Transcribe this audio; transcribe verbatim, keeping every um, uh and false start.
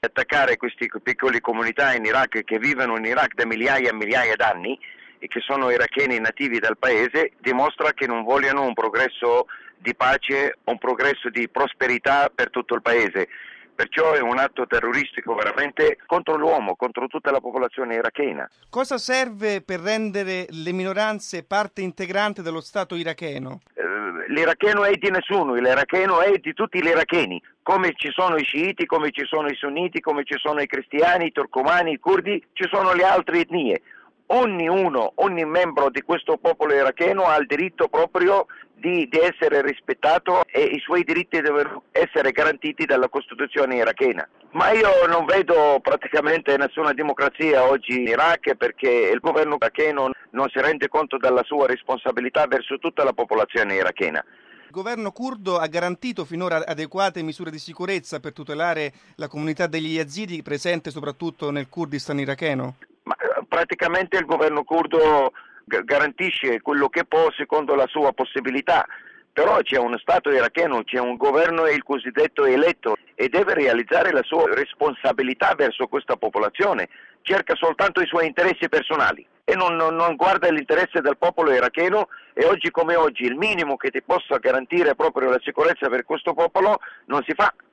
Attaccare queste piccole comunità in Iraq che vivono in Iraq da migliaia e migliaia d'anni e che sono iracheni nativi del paese dimostra che non vogliono un progresso di pace, un progresso di prosperità per tutto il paese. Perciò è un atto terroristico veramente contro l'uomo, contro tutta la popolazione irachena. Cosa serve per rendere le minoranze parte integrante dello Stato iracheno? Eh, l'iracheno è di nessuno, l'iracheno è di tutti gli iracheni. Come ci sono i sciiti, come ci sono i sunniti, come ci sono i cristiani, i turcomani, i curdi, ci sono le altre etnie. Ognuno, ogni membro di questo popolo iracheno ha il diritto proprio di, di essere rispettato e i suoi diritti devono essere garantiti dalla Costituzione irachena. Ma io non vedo praticamente nessuna democrazia oggi in Iraq perché il governo iracheno non si rende conto della sua responsabilità verso tutta la popolazione irachena. Il governo curdo ha garantito finora adeguate misure di sicurezza per tutelare la comunità degli yazidi presente soprattutto nel Kurdistan iracheno? Ma praticamente il governo curdo garantisce quello che può secondo la sua possibilità, però c'è uno Stato iracheno, c'è un governo il cosiddetto eletto e deve realizzare la sua responsabilità verso questa popolazione, cerca soltanto i suoi interessi personali e non, non, non guarda l'interesse del popolo iracheno e oggi come oggi il minimo che ti possa garantire proprio la sicurezza per questo popolo non si fa.